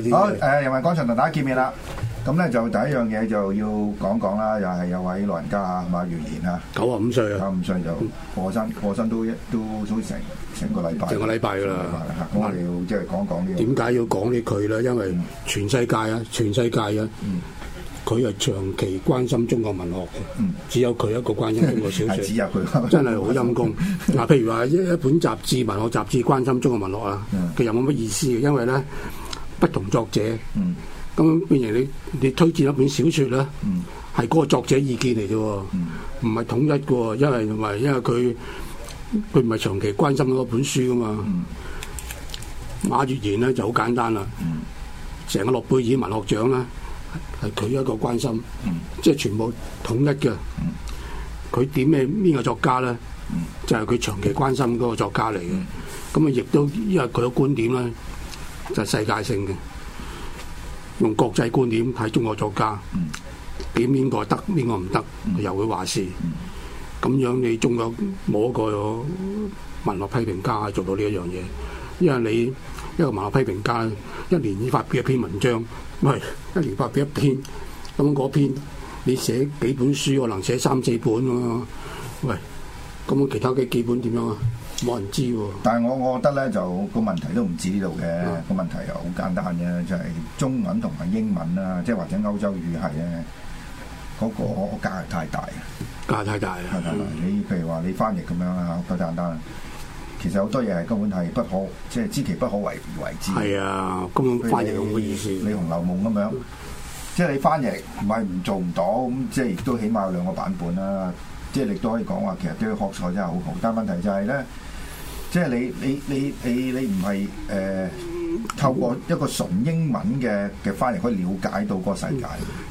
啲。 好人民廣場同大家見面啦。咁咧就第一樣嘢就要講啦，又係有位老人家啊，馬元賢啊 95歲啊 ，95歲就過身都成個禮拜， 成個禮拜㗎啦。 咁我哋要即係講呢個點解要講呢佢咧？因為全世界啊，佢係長期關心中國文學嘅，只有佢一個關心中國小説， 只有佢真係好陰功。嗱，譬如話一本雜誌文學雜誌關心中國文學啊，其實冇乜意思嘅，因為咧不同作者，咁變成你推薦一本小説咧，係嗰個作者意見嚟啫，唔係統一嘅喎，因為佢唔係長期關心嗰本書噶嘛。馬月賢咧就好簡單啦，成個諾貝爾文學獎咧係佢一個關心，即係全部統一嘅。佢點咩邊個作家咧，就係佢長期關心嗰個作家嚟嘅。咁啊，亦都因為佢嘅觀點咧就係世界性嘅，用國際觀點睇中國作家，點邊個得邊個唔得，佢又會話事。咁樣你中國冇一個文學批評家做到呢一樣嘢，因為你一個文學批評家一年已發表一篇文章，喂，一年發表一篇，咁嗰篇你寫幾本書，可能寫3-4本喎，喂，咁其他嘅幾本點樣啊？冇人知喎。 但係我覺得咧，就個問題都唔止呢度嘅，個問題又好簡單嘅，就係中文同埋英文啦，即係或者歐洲語系咧，嗰個價係太大。 價太大啦！ 你譬如話你翻譯咁樣啊，好簡單。其實好多嘢係根本係不可，即係知其不可為而為之。 係啊，根本翻譯冇乜意思。 你《紅樓夢》咁樣，即係你翻譯唔係唔做唔到，咁即係亦都起碼有2個版本啦。即係你都可以講話，其實對佢學術真係好好。但係問題就係咧，即係你唔係透過一個純英文嘅翻譯可以了解到個世界。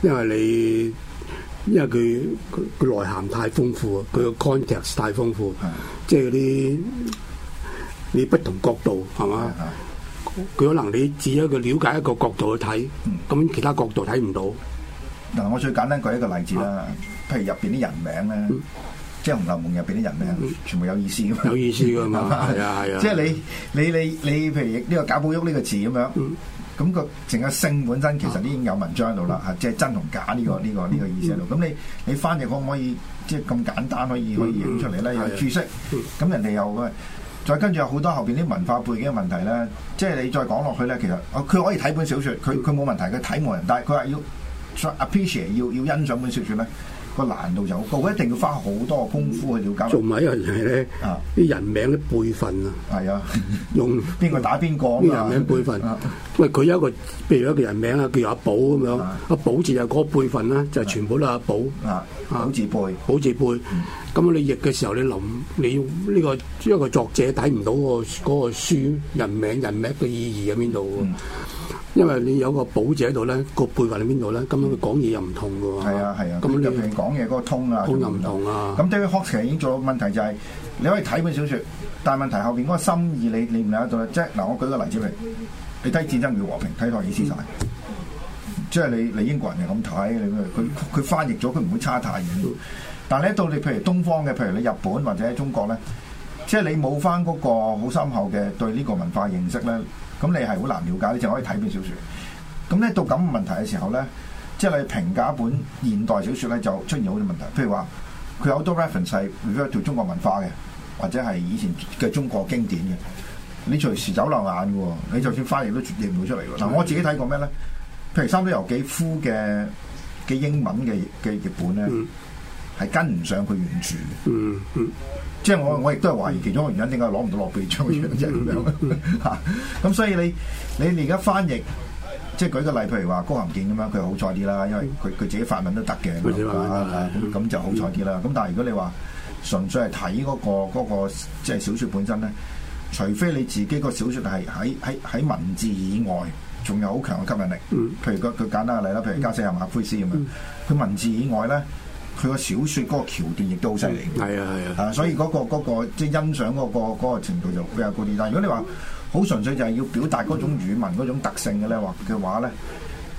因為佢內涵太豐富啊，佢個 context 太豐富，即係嗰啲不同角度係嘛？佢可能你只一個了解一個角度去睇，咁其他角度睇唔到。 嗱，我最簡單舉一個例子啦，譬如入邊啲人名咧，即係《紅樓夢》入邊啲人名，全部有意思㗎嘛， 有意思㗎嘛，係啊。 即係你譬如呢個賈寶玉呢個字咁樣。咁個淨係姓本身其實已經有文章喺度啦，即係真同假呢個意思喺度。咁你翻譯可唔可以即係咁簡單可以影出嚟咧？有注釋，咁人哋又再跟住有好多後邊啲文化背景嘅問題咧。即係你再講落去咧，其實佢可以睇本小説，佢冇問題，佢睇冇人，但係佢話要 appreciate 要欣賞本小説咧。個難度就好高，一定要花好多功夫去了解。 仲埋一樣嘢咧，啲人名啲輩分啊， 係啊， 用邊個打邊個啊？ 啲人名輩分，喂，佢有一個，譬如一個人名啊，叫阿寶咁樣，阿寶字就嗰個輩分啦，就全部都係阿寶， 寶字輩， 寶字輩。咁你譯嘅時候，你要呢個一個作者睇唔到嗰個書人名嘅意義喺邊度喎？因為你有個寶字喺度咧，個輩分喺邊度咧？咁樣佢講嘢又唔同嘅喎。係啊。 咁你講嘢嗰個通又唔同啊。咁David Hawkes其實已經做到問題就係，你可以睇本小説，但係問題後邊嗰個心意你唔理得到咧。即係嗱，我舉個例子嚟，你睇《戰爭與和平》，睇托爾斯泰，即係你英國人係咁睇，佢翻譯咗，佢唔會差太遠。但係你到你譬如東方嘅，譬如你日本或者中國咧，即係你冇翻嗰個好深厚嘅對呢個文化認識咧。咁你係好難了解，你淨可以睇本小説。咁咧到咁嘅問題嘅時候咧，即係你評價一本現代小説咧，就出現好多問題。譬如話，佢有好多 reference 係 refer to 中國文化嘅，或者係以前嘅中國經典嘅。你隨時走漏眼嘅喎，你就算翻譯都譯唔到出嚟喎。嗱，我自己睇過咩咧？譬如《三島由紀夫》嘅英文嘅譯本咧，係跟唔上佢原著。即係我亦都係懷疑其中一個原因，點解攞唔到諾貝爾獎嘅啫咁樣嚇？咁所以你而家翻譯，即係舉個例，譬如話高行健咁樣，佢好彩啲啦，因為佢自己法文都得嘅，咁就好彩啲啦。咁但係如果你話純粹係睇嗰個即係小説本身咧，除非你自己個小説係喺文字以外，仲有好強嘅吸引力。譬如佢簡單嘅例啦，譬如加西亞馬奎斯咁樣，佢文字以外咧。佢個小説嗰個橋段亦都好犀利， 係啊， 所以嗰個即係欣賞嗰個程度就比較高啲。但係如果你話好純粹就係要表達嗰種語文嗰種特性嘅咧，嘅話咧，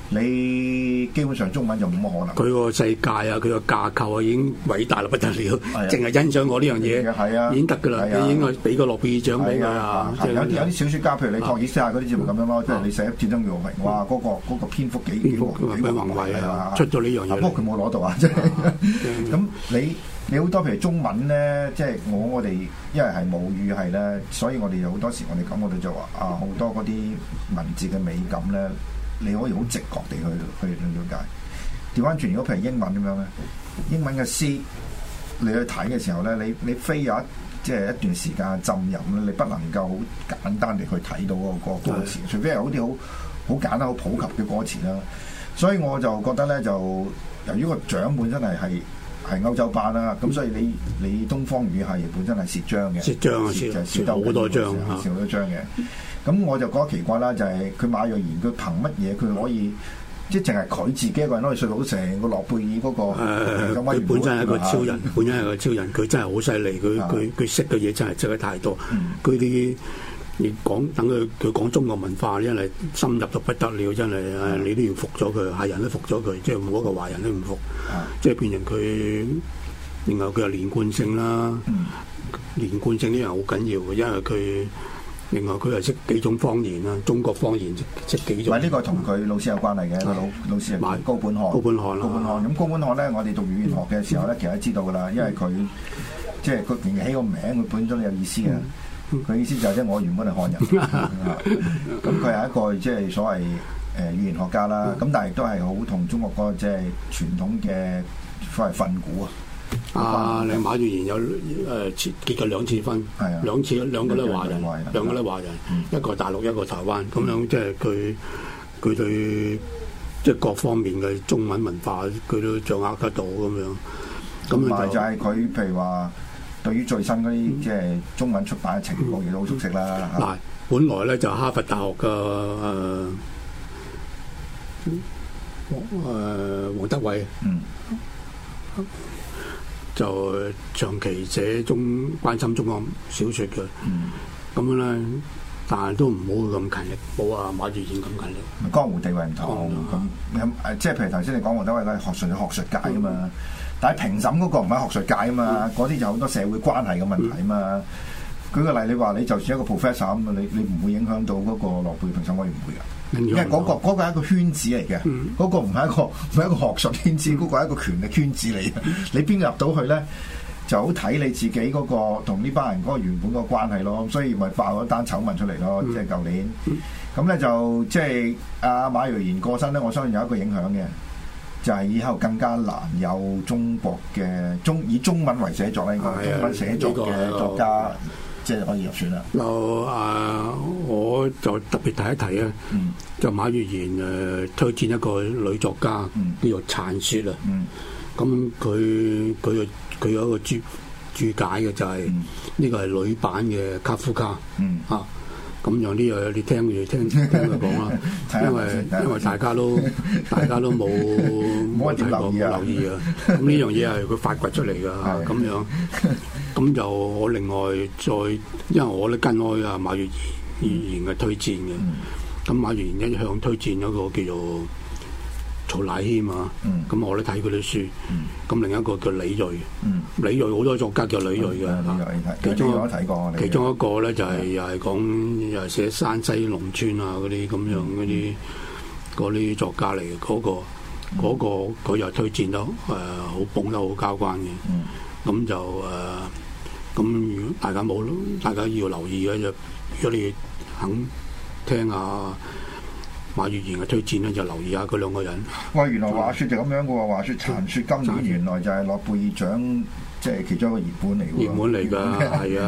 你基本上中文就冇乜可能。 佢個世界啊，佢個架構啊已經偉大到不得了，淨係欣賞我呢樣嘢，已經得㗎啦。你應該俾個諾貝爾獎俾佢啊！ 有啲小説家，譬如你托爾斯泰嗰啲節目咁樣咯，即係你寫《戰爭與和平》，哇！嗰個篇幅幾宏偉啊！ 出咗呢樣嘢， 不過佢冇攞到啊！即係咁你好多譬如中文咧，即係我哋因為係母語係咧，所以我哋有好多時我哋就話啊，好多嗰啲文字嘅美感咧，你可以好直覺地去了解。調翻轉，如果譬如英文咁樣咧，英文嘅詩你去睇嘅時候咧，你非有即係一段時間浸淫咧，你不能夠好簡單地去睇到嗰個歌詞，除非係好啲好簡單好普及嘅歌詞啦。所以我就覺得咧，就由於個獎本身係歐洲版啦，咁所以你東方語系本身係蝕章嘅，蝕得好多張，蝕好多張嘅。咁我就覺得奇怪啦，就係佢馬若賢佢憑乜嘢佢可以即係淨係佢自己一個人可以說到成個諾貝爾嗰個？ 佢本身係一個超人，佢真係好犀利，佢識嘅嘢真係識得太多。佢啲你等佢講中國文化，真係深入到不得了，真係你都要服咗佢，係人都服咗佢，即係冇一個華人都唔服。即係變成佢，然後佢有連貫性啦，連貫性呢樣好緊要嘅，因為佢另外佢係識幾種方言啦，中國方言識幾種。 呢個同佢老師有關係嘅，老師係高本漢。咁高本漢咧，我哋讀語言學嘅時候咧，其實都知道㗎啦，因為佢即係佢連起個名，佢本身都有意思嘅。佢意思就係即係我原本係漢人，咁佢係一個即係所謂語言學家啦。咁但係亦都係好同中國嗰個即係傳統嘅所謂訓詁啊。 你馬若賢有結過2次婚，兩個都係華人，一個大陸一個台灣，咁樣即係佢對即係各方面嘅中文文化，佢都掌握得到咁樣。 咁就係佢譬如話。對於最新嗰啲即係中文出版嘅情況，亦都好熟悉啦。 嗱，本來咧就哈佛大學嘅黃德偉，就長期寫關心中國小説嘅，咁樣咧，但係都唔好咁勤力，冇話馬若賢咁勤力。 江湖地位唔同，咁即係譬如頭先你講黃德偉咧，學術界㗎嘛。但係評審嗰個唔係學術界啊嘛，嗰啲就好多社會關係嘅問題啊嘛。舉個例，你話你就算一個 professor 咁，你唔會影響到嗰個諾貝爾評審委員會㗎，因為嗰個係一個圈子嚟嘅，嗰個唔係一個學術圈子，嗰個係一個權力圈子嚟嘅。你邊入到去咧，就好睇你自己嗰個同呢班人嗰個原本個關係咯。所以咪爆咗單醜聞出嚟咯，即係舊年。咁咧就即係阿馬若賢過身咧，我相信有一個影響嘅。就係以後更加難有中國嘅以中文為寫作咧，中文寫作嘅作家即係可以入選啦。 我就特別提一提啊，就馬若賢推薦一個女作家叫做殘雪啊。咁佢有一個注解嘅就係呢個係女版嘅卡夫卡啊。咁樣呢樣你聽佢講啦，因為大家都冇留意啊。咁呢樣嘢係佢發掘出嚟㗎，咁樣咁就我另外再，因為我咧跟開啊馬若賢嘅推薦嘅，咁馬若賢一向推薦一個叫做曹乃謙啊，咁我都睇佢啲書，咁另一個叫李銳，李銳好多作家叫李銳嘅，其中一個咧就係又係講又係寫山西農村啊嗰啲咁樣嗰啲作家嚟嘅，嗰個佢又推薦得好捧得好交關嘅，咁就咁如果大家要留意嘅就，如果你肯聽下馬若賢嘅推薦咧，就留意下嗰兩個人。 喂，原來話説就咁樣嘅喎，話説殘雪今年原來就係諾貝爾獎即係其中一個熱門嚟嘅喎。熱門嚟㗎，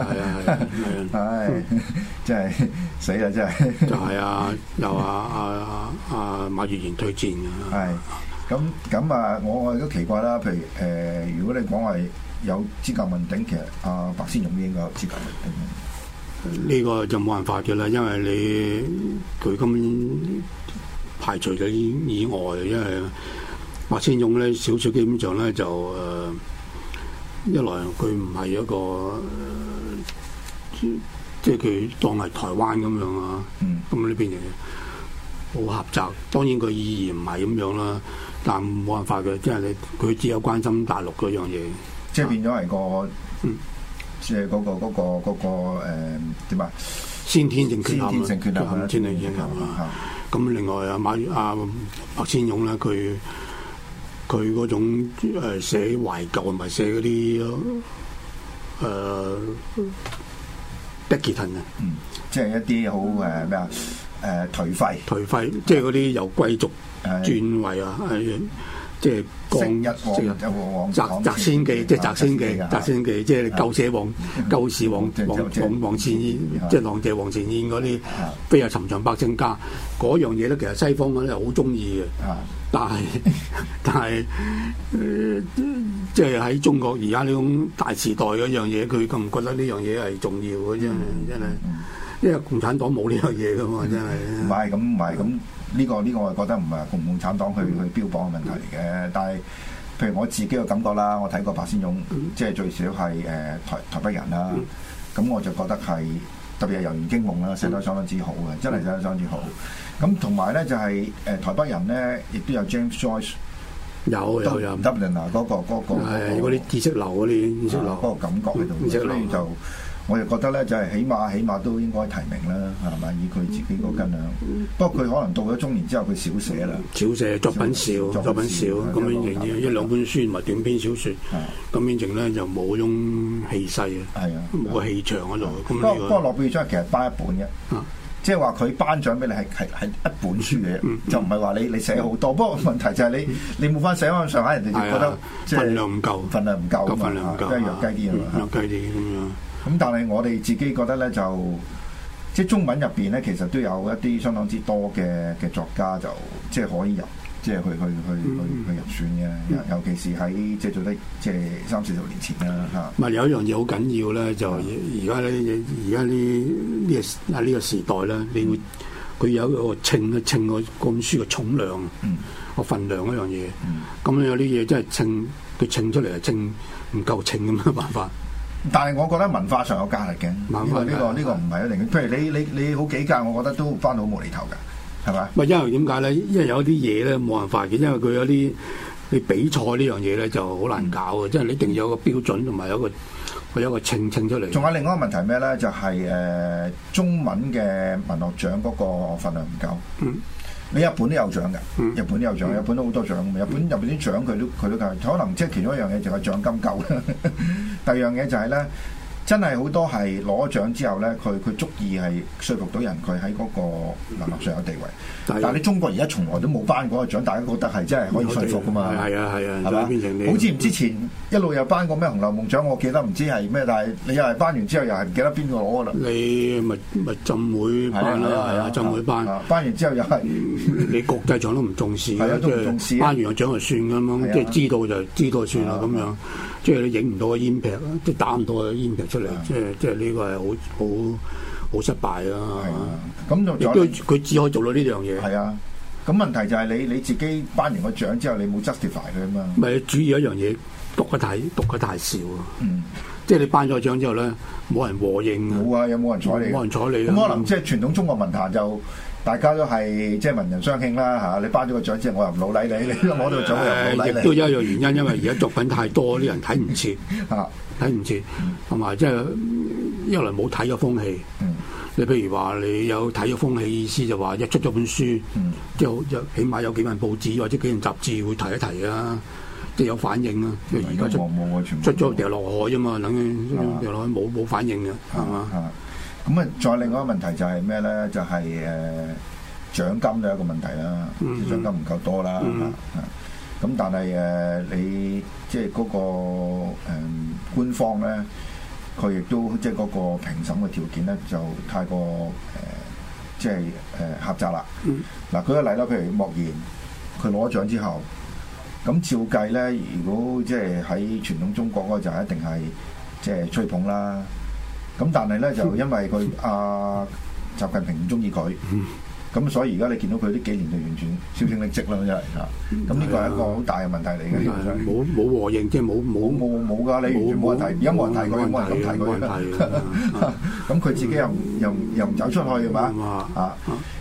係，真係死啦！真係。就係由馬若賢推薦嘅。係，咁啊，我都奇怪啦。譬如如果你講話有資格問鼎，其實白先勇應該有資格問鼎。 呢個就冇辦法嘅啦，因為佢根本排除咗以外，因為白先勇咧小説基本上咧就一來佢唔係一個即係佢當係台灣咁樣啊，咁呢邊嘢好狹窄。當然佢意義唔係咁樣啦，但冇辦法嘅，即係佢只有關心大陸嗰樣嘢， 即係變咗係個即係嗰個點啊？ 先天性缺陷， 先天性缺陷啦， 先天性缺陷。咁另外白先勇咧，佢嗰種寫懷舊同埋寫嗰啲Decadent啊， 即係一啲好咩啊頹廢， 即係嗰啲由貴族轉為啊，即係擲仙記，即係擲仙記，即係舊時黃善燕，即係郎謝黃善燕嗰啲非有尋常百姓家嗰樣嘢咧，其實西方嗰啲係好中意嘅，但係即係喺中國而家呢種大時代嗰樣嘢，佢咁唔覺得呢樣嘢係重要嘅，真係，因為共產黨冇呢樣嘢噶嘛，真係。 唔係咁。呢個我覺得唔係共產黨去標榜嘅問題嚟嘅，但係譬如我自己嘅感覺啦，我睇過白先勇，即係最少係台北人啦，咁我就覺得係特別係《遊園驚夢》啦，寫得相當之好嘅，真係寫得相當之好。咁同埋咧就係台北人咧，亦都有 James Joyce， 有 Dublin 啊嗰個係嗰啲知識流嗰啲意識流嗰個感覺喺度，所以就。我就覺得咧，就係起碼都應該提名啦，係咪？以佢自己個斤兩。不過佢可能到咗中年之後，佢少寫啦， 少寫作品少，咁樣仍然一兩本書同埋短篇小説，咁變成咧就冇種氣勢啊，冇個氣場喺度。不過諾貝爾獎其實頒一本嘅，即係話佢頒獎俾你係一本書嘅，就唔係話你寫好多。不過問題就係你冇翻寫翻上下，人哋就覺得份量唔夠， 份量唔夠，即係弱雞啲啊嘛， 弱雞啲咁樣。 咁但係我哋自己覺得咧，就即係中文入邊咧，其實都有一啲相當之多嘅作家就即係可以入，即係去入選嘅。尤其是喺即係做得即係30-40年前啦嚇。 唔係有一樣嘢好緊要咧，就而家呢個時代咧，你會佢有一個稱個本書嘅重量，個份量嗰樣嘢。咁有啲嘢真係佢稱出嚟係稱唔夠稱咁嘅辦法。 但係我覺得文化上有價值嘅，呢個唔係一定。譬如你好幾屆，我覺得都翻到無厘頭㗎，係咪？唔係因為點解咧？因為有啲嘢咧冇辦法嘅，因為佢有啲你比賽呢樣嘢咧就好難搞嘅，即係你一定要有個標準同埋有個稱出嚟。仲有另外一個問題咩咧？就係中文嘅文學獎嗰個份量唔夠。你日本都有獎㗎，日本都有獎，日本都好多獎。日本入邊啲獎佢都夠，可能即係其中一樣嘢就係獎金夠。第二樣嘢就係咧，真係好多係攞獎之後咧，佢足以係說服到人，佢喺嗰個文學上有地位。但係你中國而家從來都冇頒嗰個獎，大家覺得係真係可以說服㗎嘛？ 係啊，係嘛？ 好似之前一路有頒過咩紅樓夢獎，我記得唔知係咩，但係你又係頒完之後又係唔記得邊個攞㗎啦。 你咪浸會頒啦，浸會頒。 頒完之後又係你國際獎都唔重視， 都唔重視。 頒完個獎就算咁樣，即係知道就知道算啦咁樣。即係你影唔到個煙屏，即係打唔到個煙屏出嚟，即係呢個係好失敗啦。 咁就佢只可以做到呢樣嘢。 係啊，咁問題就係你自己頒完個獎之後，你冇 justify 佢啊嘛。 唔係主要一樣嘢，讀得太少啊。即係你頒咗獎之後咧，冇人和應。 冇啊，有冇人睬你？ 冇人睬你。 咁可能即係傳統中國文壇就。大家都係即係文人相慶啦嚇，你頒咗個獎之後，我又唔老禮你，你攞到個獎我又唔老禮你。 亦都有一個原因，因為而家作品太多，啲人睇唔切，睇唔切，同埋即係一來冇睇嘅風氣。你譬如話你有睇嘅風氣，意思就話一出咗本書，即係起碼有幾份報紙或者幾份雜誌會提一提啊，即係有反應啊。而家出咗掉落海啫嘛，等於掉落海冇反應嘅，係嘛？ 咁啊，再另外一個問題就係咩咧？就係獎金都有一個問題啦，獎金唔夠多啦。咁但係你即係嗰個官方咧，佢亦都即係嗰個評審嘅條件咧，就太過即係狹窄啦。嗱，舉個例啦，譬如莫言，佢攞獎之後，咁照計咧，如果即係喺傳統中國嗰個就一定係即係吹捧啦。咁但係咧就因為佢習近平唔中意佢，咁所以而家你見到佢呢幾年就完全銷聲匿跡啦，真係嚇。咁呢個係一個好大嘅問題嚟嘅。 冇和應，即係冇㗎，你完全冇人提，而家冇人提佢，冇人咁提佢。咁佢自己又唔走出去係嘛？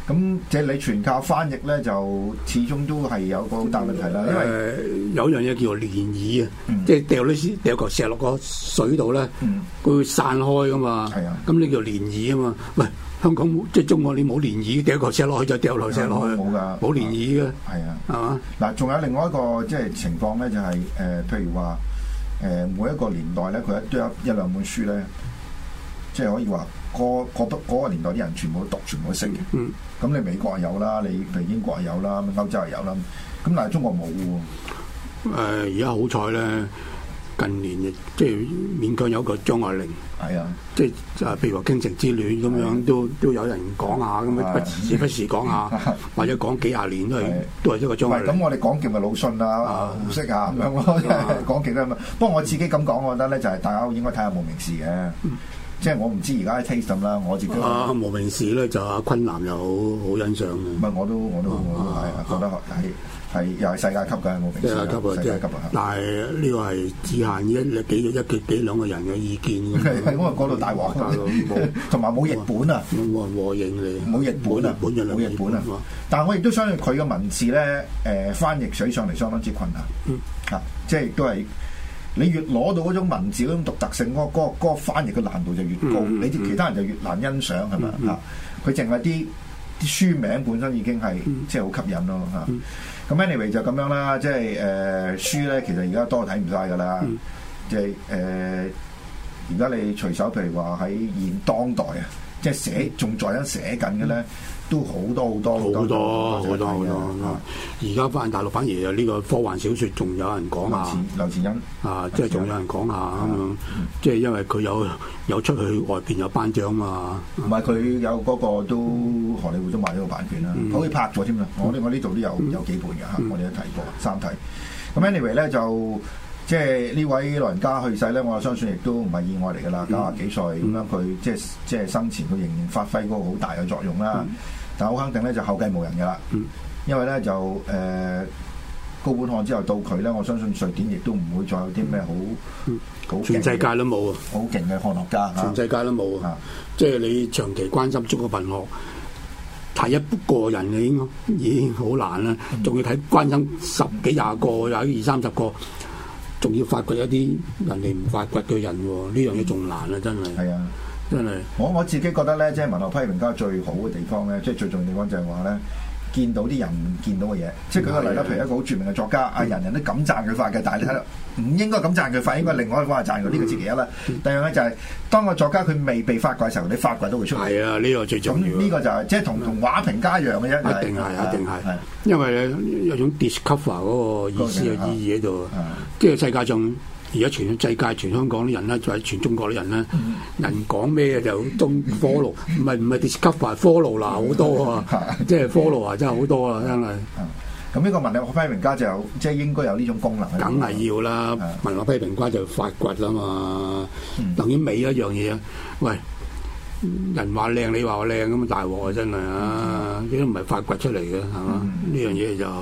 咁即係你全靠翻譯咧，就始終都係有個好大問題啦。因為有樣嘢叫做漣漪啊，即係掉嚿石落個水度咧，佢會散開噶嘛。係啊，咁呢叫漣漪啊嘛。喂，香港即係中國，你冇漣漪，掉嚿石落去就掉嚿石落去，冇㗎，冇漣漪嘅。係啊，係嘛？ 嗱，仲有另外一個即係情況咧，就係譬如話每一個年代咧，佢都有一兩本書咧，即係可以話嗰個年代啲人全部都讀，全部都識嘅。咁你美國有啦，你譬如英國有啦，歐洲又有啦，咁但係中國冇喎。 而家好彩咧，近年即係勉強有個張愛玲，係啊，即係譬如話《傾城之戀》咁樣，都有人講下咁樣，不時講下，或者講幾廿年都係一個張愛玲。 咁我哋講極咪魯迅啊、胡適啊咁樣咯，講極啦嘛。不過我自己咁講，我覺得咧就係大家應該睇下無名氏嘅。即係我唔知而家 taste 啦，我自己無名氏咧就阿昆南又好欣賞嘅。 唔係我都係覺得係又係世界級嘅無名氏，世界級啊！ 但係呢個係只限幾兩個人嘅意見咁。 係咁啊，講到大鑊，同埋冇譯本啊， 冇人和應你， 冇譯本啊，冇譯本啊！但係我亦都相信佢嘅文字咧，翻譯水上嚟相當之困難。即係都係。你越攞到嗰種文字嗰種獨特性，嗰個翻譯嘅難度就越高，你啲其他人就越難欣賞係咪啊？佢淨係啲書名本身已經係即係好吸引咯嚇。咁 anyway 就咁樣啦，即係書咧，其實而家多睇唔晒㗎啦。即係而家你隨手譬如話喺現當代啊，即係仲在緊寫緊嘅咧，都好多。而家翻大陸反而呢個科幻小説仲有人講下， 劉慈欣啊，即係仲有人講下咁樣，即係因為佢有出去外邊有頒獎嘛。 唔係佢有嗰個都荷里活都買咗個版權啦，可以拍咗添啦。我呢度都有幾本嘅嚇，我哋都睇過三睇。咁 anyway 咧就即係呢位老人家去世咧，我相信亦都唔係意外嚟㗎啦。90幾歲咁樣，佢即係生前佢仍然發揮嗰個好大嘅作用啦。但係好肯定咧，就後繼無人㗎啦。因為咧就高本漢之後到佢咧，我相信瑞典亦都唔會再有啲咩好全世界都冇啊， 好勁嘅漢學家， 全世界都冇啊。即係你長期關心中國文學，睇一個人已經好難啦，仲要睇關心10幾20個，有20、30個，仲要發掘一啲人哋唔發掘嘅人喎，呢樣嘢仲難啊！真係。係啊，真係。我自己覺得咧，即係文學批評家最好嘅地方咧，即係最重要嘅地方就係話咧，見到啲人唔見到嘅嘢。即係舉個例啦，譬如一個好著名嘅作家，人人都咁讚佢法嘅，但係你睇到唔應該咁讚佢法，應該另外一個方法讚佢。呢個自其一啦。第二樣咧就係當個作家佢未被發掘嘅時候，你發掘都會出嚟。係啊，呢個最重要。咁呢個就係即係同畫評家一樣嘅啫。一定係，因為有種 discover 嗰個意思嘅意義喺度。即係世界上。而家全世界、全香港啲人咧，就係全中國啲人咧，人講咩就都 follow，唔係 discover，follow 啦好多啊，即係 follow 啊，真係好多啊，真係。咁呢個文學批評家就有即係應該有呢種功能。梗係要啦，文學批評家就發掘啦嘛，等於美一樣嘢。喂，人話靚，你話我靚咁大鑊啊！真係啊，呢都唔係發掘出嚟嘅，係嘛？呢樣嘢就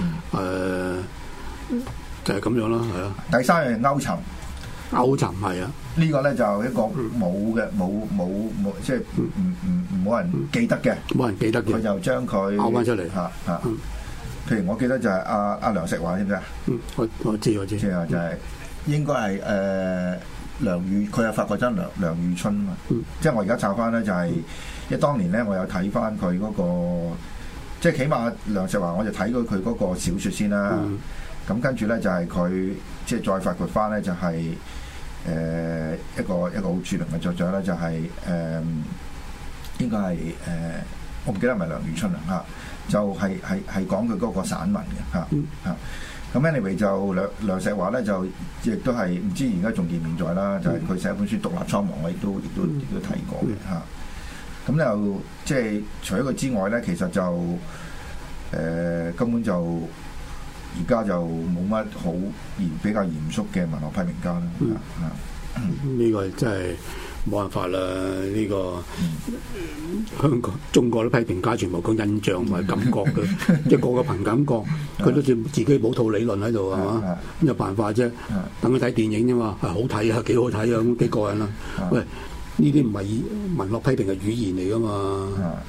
就係咁樣咯，係啊。第三樣勾沉係啊。呢個咧就一個冇即係冇人記得嘅，佢就將佢拗翻出嚟嚇。譬如我記得就係阿梁石華，知唔知啊？我知。即係就係應該係梁宇，佢係發掘真梁宇春啊嘛。即係我而家查翻咧，就係因為當年咧，我有睇翻佢嗰個，即係起碼梁石華，我就睇過佢嗰個小説先啦。咁跟住咧就係佢即係再發掘翻咧，就係一個好著名嘅作者咧，就係應該係我唔記得係咪梁宇春啦嚇，就係講佢嗰個散文嘅嚇。咁 anyway 就梁石華咧就亦都係唔知而家仲健唔健在啦，就係佢寫一本書《獨立蒼茫》，我亦都睇過嘅嚇。咁就即係除咗佢之外咧，其實就根本就。而家就冇乜好比較嚴肅嘅文學批評家啦。呢個真係冇辦法啦。呢個香港、中國啲批評家全部講印象同埋感覺嘅，即係個憑感覺，佢都自己冇套理論喺度係嘛？咁有辦法啫。等佢睇電影啫嘛，係好睇啊，幾好睇啊，咁幾過癮啦。喂，呢啲唔係文學批評嘅語言嚟㗎嘛。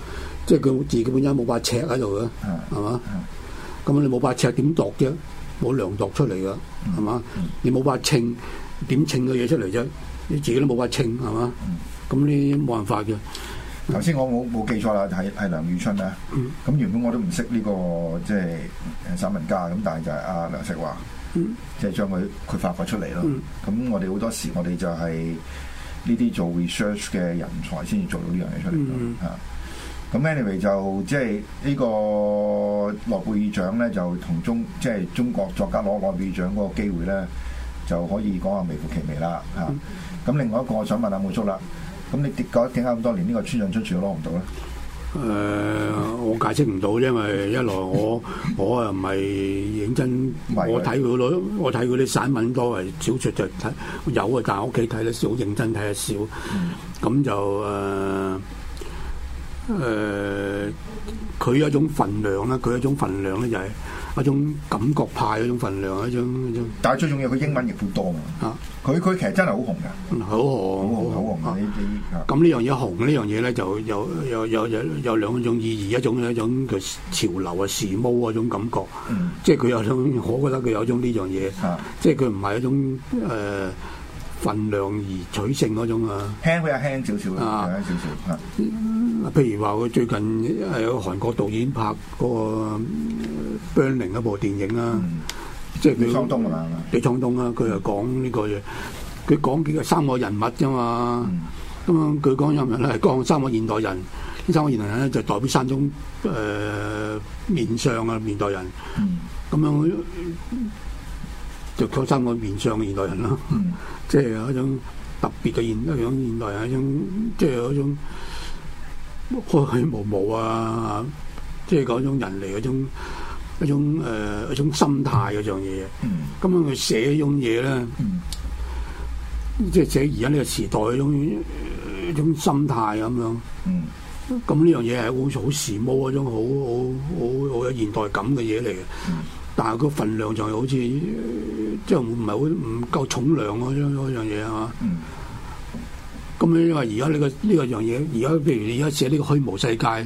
即係佢自己本身冇把尺喺度嘅，係嘛？咁你冇把尺點度啫？冇量度出嚟㗎，係嘛？你冇把稱點稱嘅嘢出嚟啫？你自己都冇把稱，係嘛？咁呢冇辦法嘅。 頭先我冇記錯啦，係梁宇春啊。咁原本我都唔識呢個即係散文家，咁但係就係阿梁實華，即係將佢發掘出嚟咯。咁我哋好多時我哋就係呢啲做 research 嘅人才先至做到呢樣嘢出嚟咯。咁 anyway 就即係呢個諾貝爾獎咧，就同即係中國作家攞諾貝爾獎嗰個機會咧，就可以講話微乎其微啦嚇。咁另外一個我想問下冇足啦，咁你點解咁多年呢個村上春樹都攞唔到咧？ 我解釋唔到，因為一來我又唔係認真，我睇佢啲散文多，係小説就睇有啊，但係屋企睇得少，認真睇得少，咁就佢有一種份量啦，佢一種份量咧就係一種感覺派嗰種份量，一種。但係最重要，佢英文亦好多嘛。佢其實真係好紅嘅，好紅啊！咁呢樣嘢紅呢樣嘢咧，就有兩種意義，一種嘅潮流啊、時髦嗰種感覺，即係佢有種，我覺得佢有種呢樣嘢，即係佢唔係一種份量而取勝嗰種啊，輕少少啊，輕少少。 譬如話佢最近有個韓國導演拍嗰個《Burning》嗰部電影啊，即係李滄東啊，李滄東啊，佢係講呢個嘢，佢講三個人物啫嘛。咁樣佢講有人咧係講三個現代人，呢三個現代人咧就代表三種面相啊，現代人。咁樣就講三個面相嘅現代人咯。即係有一種特別嘅一種現代人，一種即係有一種開起毛毛啊，即係嗰種人嚟嗰種一種心態嗰樣嘢。咁樣佢寫呢種嘢咧，即係寫而家呢個時代一種心態咁樣。咁呢樣嘢係好時髦嗰種好有現代感嘅嘢嚟嘅。但係個份量就係好似即係唔夠重量嗰樣嘢係嘛？咁你因為而家呢個樣嘢，而家譬如你而家寫呢個虛無世界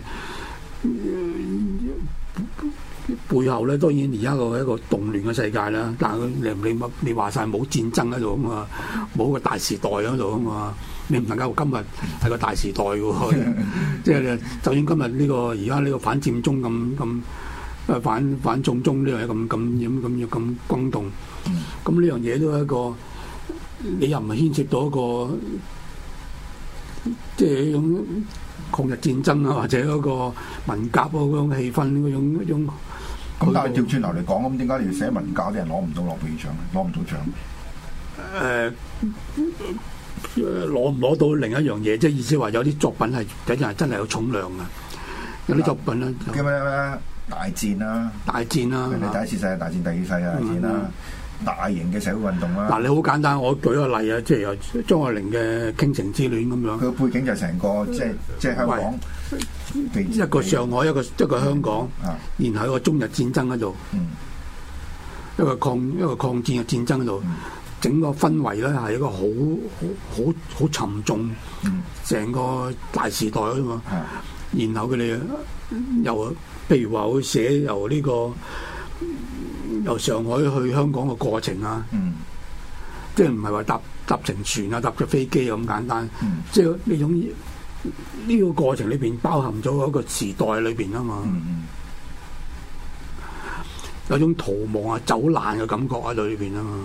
背後咧，當然而家個一個動亂嘅世界啦。但係你話晒冇戰爭喺度啊嘛，冇個大時代喺度啊嘛，你唔能夠今日係個大時代喎。即係你就算今日呢個而家呢個反佔中咁。反送中呢樣嘢咁轟動，咁呢樣嘢都係一個，你又唔係牽涉到一個，即係一種抗日戰爭啊，或者嗰個文革嗰種氣氛嗰種。 咁但係調轉頭嚟講，咁點解你要寫文革啲人攞唔到諾貝爾獎？攞唔到獎？ 攞唔攞到另一樣嘢，即係意思話有啲作品係真係有重量嘅，有啲作品咧叫咩咧？大戰啦，你第一次世界大戰、第二次世界大戰啦，大型嘅社會運動啦。 嗱，你好簡單，我舉個例啊，即係由張愛玲嘅《傾城之戀》咁樣。 佢個背景就係成個即係香港， 一個上海，一個香港，然後一個中日戰爭喺度，一個抗戰嘅戰爭喺度，整個氛圍咧係一個好沉重，成個大時代啊嘛。然後佢哋又譬如話會寫由上海去香港嘅過程啊，即係唔係話搭乘船啊、搭隻飛機咁簡單，即係呢個過程裏邊包含咗一個時代裏邊啊嘛，有種逃亡啊、走難嘅感覺喺裏邊啊嘛。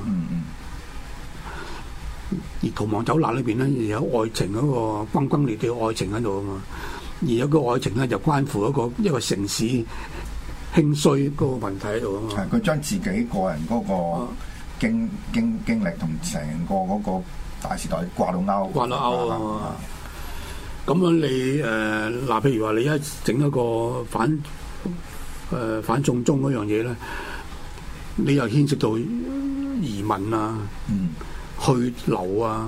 而逃亡走難裏邊咧，有愛情嗰個轟轟烈烈嘅愛情喺度啊嘛。而有個愛情咧，就關乎一個城市興衰嗰個問題喺度啊嘛。 係佢將自己個人嗰個經歷同成個嗰個大時代掛到鈎啊！ 咁樣你嗱，譬如話你一整一個反送中嗰樣嘢咧，你又牽涉到移民啊、去留啊。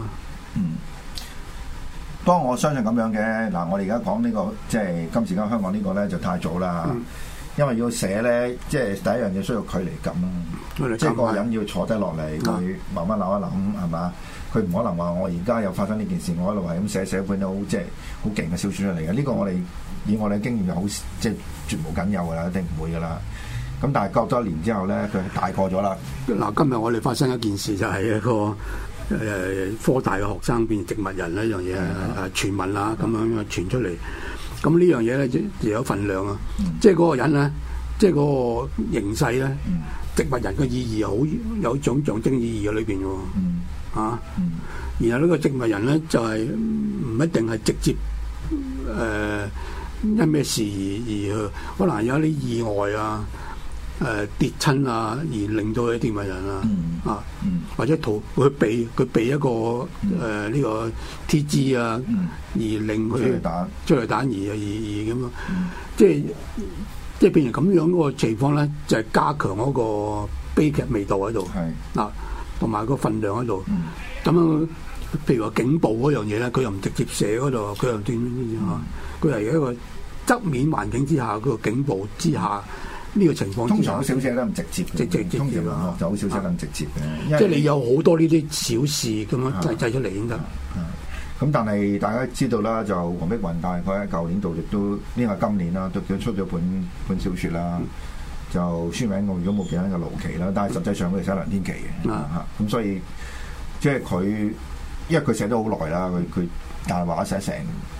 不過我相信咁樣嘅嗱，我哋而家講呢個即係今時今日香港呢個咧就太早啦，因為要寫咧，即係第一樣嘢需要距離感啦，即係個人要坐低落嚟，佢慢慢諗一諗，係嘛？佢唔可能話我而家又發生呢件事，我一路係咁寫一本好即係好勁嘅小説出嚟嘅。呢個我哋以我哋經驗就好即係絕無僅有㗎啦，一定唔會㗎啦。咁但係過多年之後咧，佢大個咗啦。 嗱，今日我哋發生一件事就係一個科大嘅學生變植物人呢樣嘢傳聞啦，咁樣傳出嚟。咁呢樣嘢咧就有份量啊！即係嗰個人咧，即係嗰個形勢咧，植物人嘅意義好有種象徵意義喺裏邊喎。然後呢個植物人咧就係唔一定係直接因咩事而去，可能有啲意外啊。跌親啊，而令到佢植物人啊，或者佢避一個呢個 TG 啊，而令佢出嚟彈而咁咯，即係變成咁樣嗰個情況咧，就係加強嗰個悲劇味道喺度，嗱，同埋個分量喺度，咁樣譬如話警報嗰樣嘢咧，佢又唔直接射嗰度，佢又點佢係一個側面環境之下，嗰個警報之下。呢個情況通常小寫得咁直接，通常就好少寫得咁直接嘅， 即係你有好多呢啲小事咁樣製出嚟先得。 咁但係大家知道啦，就黃碧雲大概喺舊年度亦都呢個今年啦，都出咗本小説啦，就書名我如果冇記錯就《盧奇》啦，但係實際上佢係寫梁天琦嘅，咁所以即係佢，因為佢寫咗好耐啦，佢大話寫成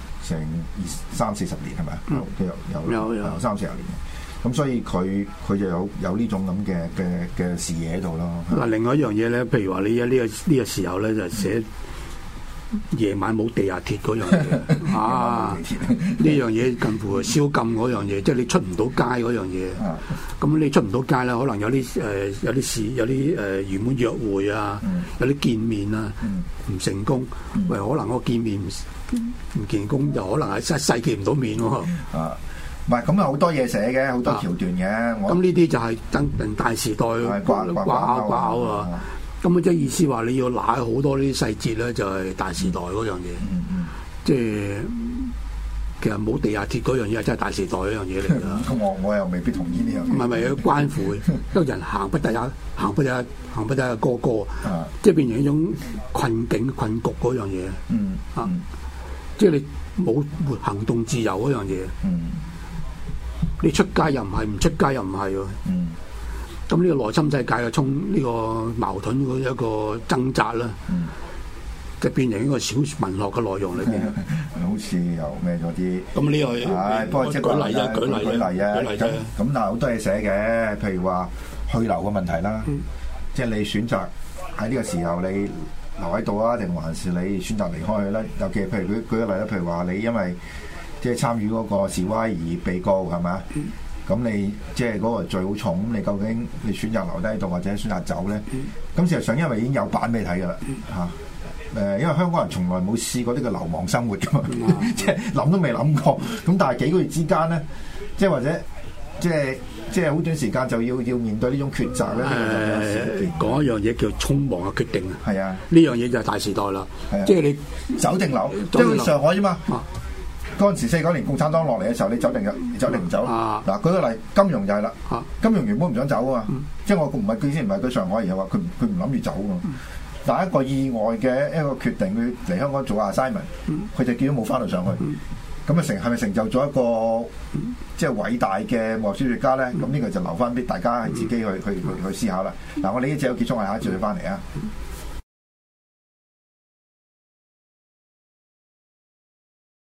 30-40年係咪？有30-40年。咁所以佢就有呢種咁嘅視野喺度咯。 嗱，另外一樣嘢咧，譬如話你呢個時候咧就寫夜晚冇地下鐵嗰樣嘢呢樣嘢近乎宵禁嗰樣嘢，即係你出唔到街嗰樣嘢。咁你出唔到街啦，可能有啲事，有啲原本約會啊，有啲見面啊唔成功，喂，可能個見面唔見功，就可能係一世見唔到面喎。 唔係咁啊，好多嘢寫嘅，好多橋段嘅。 咁呢啲就係等大時代掛鈎啊！咁即係意思話你要揦好多呢啲細節咧，就係大時代嗰樣嘢。即係其實冇地下鐵嗰樣嘢係真係大時代嗰樣嘢嚟㗎。 咁我又未必同意呢樣嘢。 唔係關乎一個人行不得嘅歌，即係變成一種困境困局嗰樣嘢。即係你冇行動自由嗰樣嘢。你出街又唔係，唔出街又唔係喎。咁呢個內心世界嘅呢個矛盾嘅一個掙扎啦，就變成一個小文學嘅內容裏邊。 好似又咩咗啲。 咁呢個， 不過即係舉例啊。咁但係好多嘢寫嘅，譬如話去留嘅問題啦，即係你選擇喺呢個時候你留喺度啊，定還是你選擇離開去咧？尤其譬如舉個例啦，譬如話你因為即係參與嗰個示威而被告係咪？咁你即係嗰個罪好重，咁你究竟你選擇留低喺度或者選擇走咧？咁事實上因為已經有版俾你睇㗎啦嚇。因為香港人從來冇試過呢個流亡生活㗎嘛，即係諗都未諗過。咁但係幾個月之間咧，即係或者即係好短時間就要面對呢種抉擇咧。 講一樣嘢叫匆忙嘅決定啊！ 係啊， 呢樣嘢就係大時代啦。即係你走定留，即係上海啫嘛。嗰陣時49年共產黨落嚟嘅時候，你走定唔走？嗱，舉個例，金庸就係啦。金庸原本唔想走啊嘛，即係我唔係佢先唔係佢上海，而係話佢唔諗住走啊嘛。但係一個意外嘅一個決定，佢嚟香港做 assignment，佢就見到冇翻到上去。咁啊係咪成就咗一個即係偉大嘅武學小說家咧？咁呢個就留翻俾大家自己去思考啦。嗱，我哋呢節有結束，我下一節再翻嚟啊。